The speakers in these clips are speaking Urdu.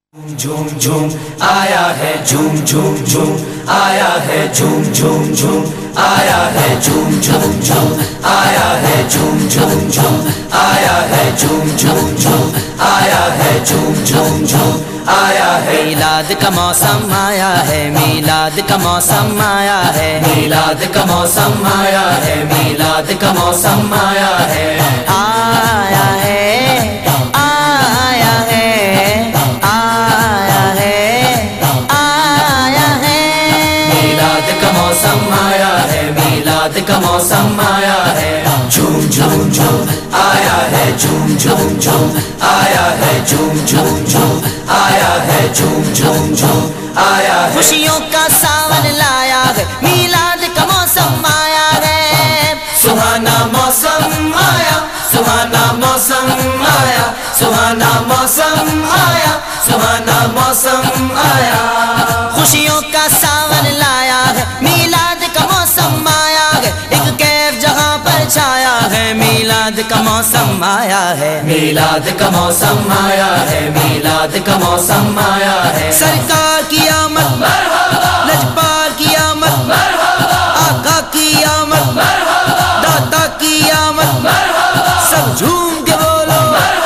झूम झूम आया है झूम झूम झूम आया है झूम झूम झूम आया है झूम झूम झूम आया है झूम झूम झूम आया है झूम झूम झूम आया है झूम झूम झूम आया है। میلاد کا موسم آیا ہے، میلاد کا موسم آیا ہے، میلاد کا موسم آیا ہے، میلاد کا موسم آیا ہے، آیا ہے آیا ہے آیا ہے آیا ہے۔ میلاد کا موسم آیا ہے، میلاد کا موسم آیا ہے، جھوم جھوم جھوم آیا ہے جھوم جھوم جھوم آیا ہے جھوم جھوم جھوم آیا ہے جھوم جھوم جھوم آیا ہے۔ خوشیوں کا ساون لایا ہے، میلاد کا موسم آیا ہے، سہانا موسم آیا، سہانا موسم آیا، سہانا موسم آیا، سہانا موسم آیا۔ خوشیوں کا ساون لایا ہے، میلاد کا موسم آیا ہے، ایک کیف جہاں پر چھایا ہے، میلاد کا موسم آیا ہے، میلاد کا موسم آیا ہے، میلاد کا موسم آیا ہے۔ سرکار کی آمد لجپال کی آمد، آقا کی آمد، داتا کی آمد، سب جھوم کے بولو۔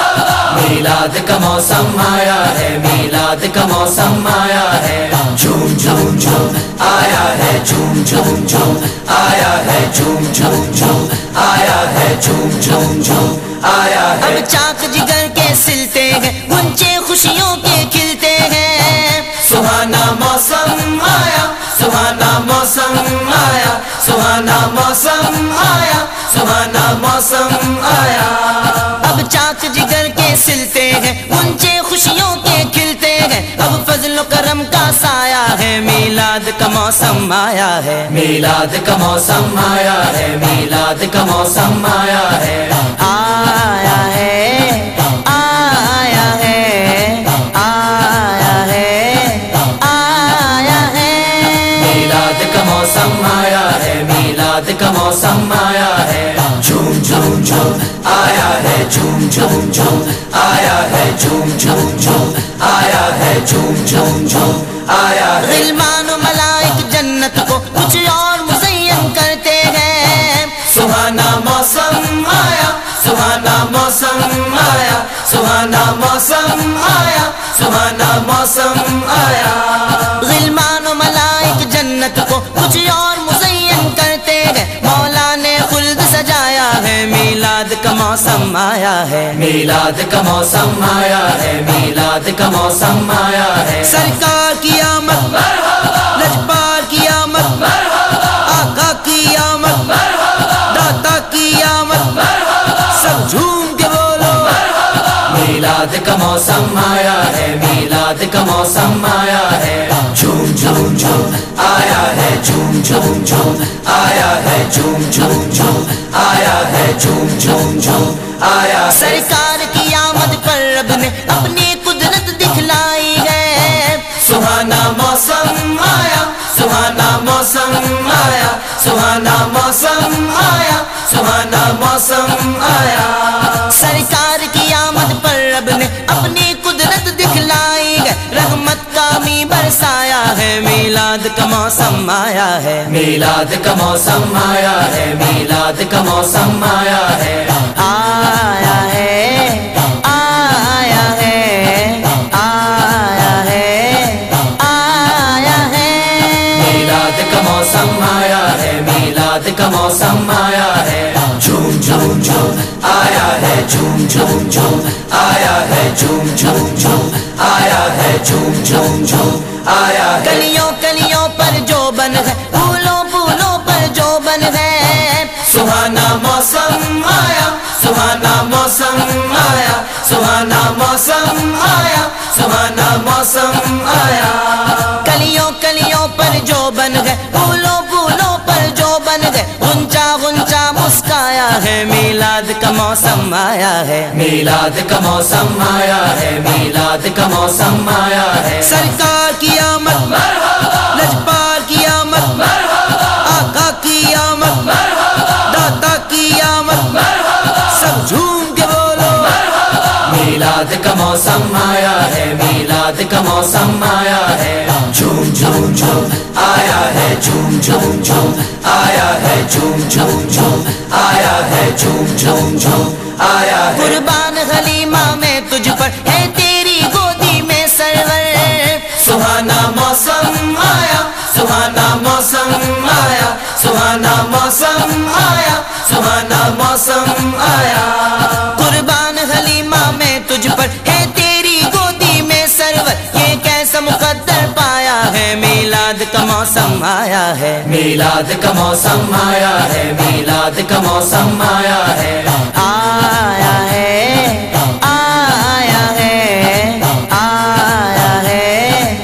میلاد کا موسم آیا ہے، میلاد کا موسم آیا ہے، جھوم جھوم جھوم آیا ہے جھوم جھوم جھوم آیا ہے جھوم جھوم جھوم آیا ہے جھوم جھوم جھوم آیا ہے۔ اب چاک جگر کے سلتے ہیں، گنچے خوشیوں کے کھلتے ہیں، سہانا موسم آیا، سہانا موسم آیا، سہانا موسم آیا، سہانا موسم آیا۔ اب چاک جگر کے سلتے ہیں، گنچے خوشیوں کے کھلتے ہیں، اب فضل و کرم کا سایہ ہے، میلاد کا موسم آیا ہے، میلاد کا موسم آیا ہے، میلاد کا موسم آیا ہے، آیا ہے آیا ہے آیا ہے آیا ہے۔ میلاد کا موسم آیا ہے، میلاد کا موسم آیا ہے، جھوم جھوم جھوم آیا ہے جھوم جھوم جھوم آیا ہے جھوم جھوم جھوم آیا ہے جھوم جھوم جھوم آیا ہے۔ غلمان و ملائک جنت کو کچھ اور مزین کرتے ہیں، سہانا موسم آیا، سہانا موسم آیا، سہانا موسم آیا، سہانا موسم آیا۔ غلمان و ملائک جنت کو کچھ اور مزین کرتے ہیں، مولا نے خلد سجایا ہے، میلاد کا موسم آیا ہے، میلاد کا موسم آیا ہے، میلاد کا موسم آیا ہے۔ سرکار کی آمد لجپال کی آمد، آقا کی آمد، داتا کی آمد، سب جھوم کے بولو۔ میلاد کا موسم آیا ہے، میلاد کا موسم آیا ہے، جھوم جھوم جھوم آیا ہے جھوم جھوم جھوم آیا ہے جھوم جھوم جھوم آیا ہے جھوم جھوم جھوم آیا ہے۔ سرکار کی آمد پر رب نے اپنی قدرت دکھلائی ہے، سہانا موسم آیا، سہانا موسم آیا، سہانا موسم آیا، سہانا موسم آیا۔ سرکار کی آمد پر رب نے اپنی قدرت دکھلائی ہے، رحمت کا می برسایا ہے، میلاد کا موسم آیا ہے، میلاد کا موسم آیا ہے، میلاد کا موسم آیا ہے، آیا ہے آیا ہے آیا ہے آیا ہے۔ میلاد کا موسم آیا ہے، میلاد کا موسم آیا ہے، جھوم جھوم جھوم آیا ہے جھوم جھوم جھوم آیا ہے جھوم جھوم جھوم آیا ہے جھوم جھوم جھوم آیا ہے۔ گلیوں گلیوں پر جو بن ہے، پھولوں پھولوں پر جو بن ہے، سہانا موسم آیا، سہانا موسم آیا، سہانا موسم آیا، سہانا موسم آیا۔ گلیوں گلیوں پر جو بن ہے، پھولوں پھولوں پر جو بن ہے، غنچہ غنچہ مسکایا ہے، میلاد کا موسم آیا ہے، میلاد کا موسم آیا ہے، میلاد کا موسم آیا ہے۔ سرکار کی آمد لجپال کی آمد، آقا کی آمد، داتا کی آمد، سب جھوم کے بولو۔ میلاد کا موسم آیا ہے، میلاد میلاد کا موسم آیا ہے جھوم جھوم جھوم آیا ہے جھوم جھوم جھوم آیا ہے جھوم جھوم جھوم آیا ہے جھوم جھوم جھوم آیا ہے قربان حلیمہ میں تجھ پر ہے تیری گودی میں سرور سہانا موسم آیا سہانا موسم آیا سہانا موسم آیا سہانا موسم آیا قربان حلیمہ میں تجھ پر ہے تیری گودی میں سرور یہ کیسا مقدر پایا ہے میلاد کا موسم آیا ہے میلاد کا موسم آیا ہے میلاد کا موسم آیا ہے آیا ہے آیا ہے آیا ہے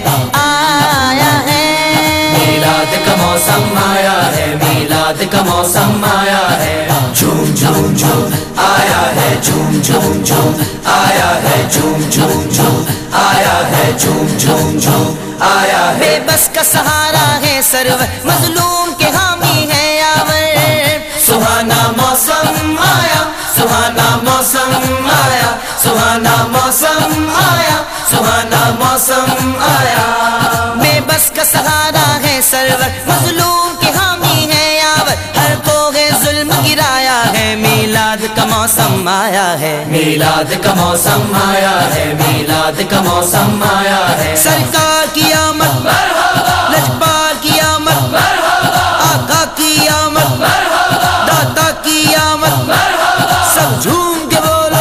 آیا ہے میلاد کا موسم آیا ہے میلاد کا موسم آیا ہے جھوم جھوم جھوم آیا ہے جھوم جھوم جھوم آیا ہے جھوم جھوم جھوم آیا ہے جھوم جھوم جھوم آیا ہے بے بس کا سہارا ہے سرور مظلوم کے حامی ہے یاور سہانا موسم آیا سہانا موسم آیا سہانا موسم آیا سہانا موسم آیا بے بس کا سہارا ہے سرور مظلوم کے حامی ہے یاور ہر کو ہے ظلم گرایا ہے میلاد کا موسم آیا ہے میلاد کا موسم آیا ہے میلاد کا موسم آیا ہے سرکار کی آمد لجپال کی آمد آقا کی آمد داتا کی آمد سب جھوم کے بولو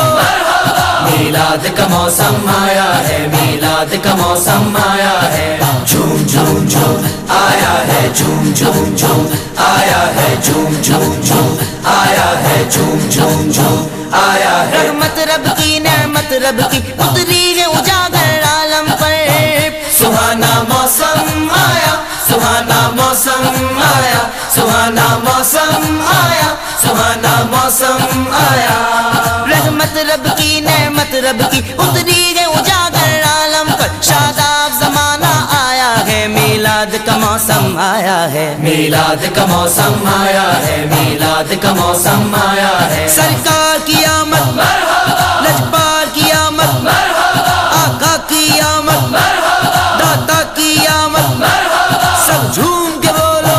میلاد کا موسم آیا ہے میلاد کا موسم آیا ہے جھوم جھوم جھوم آیا ہے جھوم جھوم جھوم آیا ہے جھوم جھوم جھوم آیا ہے جھوم جھوم جھوم آیا ہے رحمت رب کی نعمت رب کی اتری ہے اجاگر عالم پر سہانا موسم آیا سہانا موسم آیا سہانا موسم آیا سہانا موسم آیا رحمت رب کی نعمت رب کی اتری ہے اجاگر عالم پر شاداب زمانہ آیا ہے میلاد کا موسم آیا ہے میلاد کا موسم آیا ہے میلاد کا موسم آیا ہے سرکار کی آمد لجپال کی آمد آقا کی آمد داتا کی آمد سب جھوم کے بولو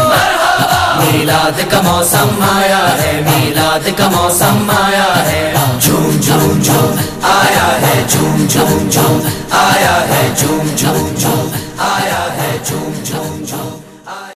میلاد کا موسم آیا ہے میلاد کا موسم آیا ہے جھوم جھوم جھوم آیا ہے جھوم جھوم جھوم آیا ہے جھوم جھوم جھوم آیا ہے جھوم جھوم جھوم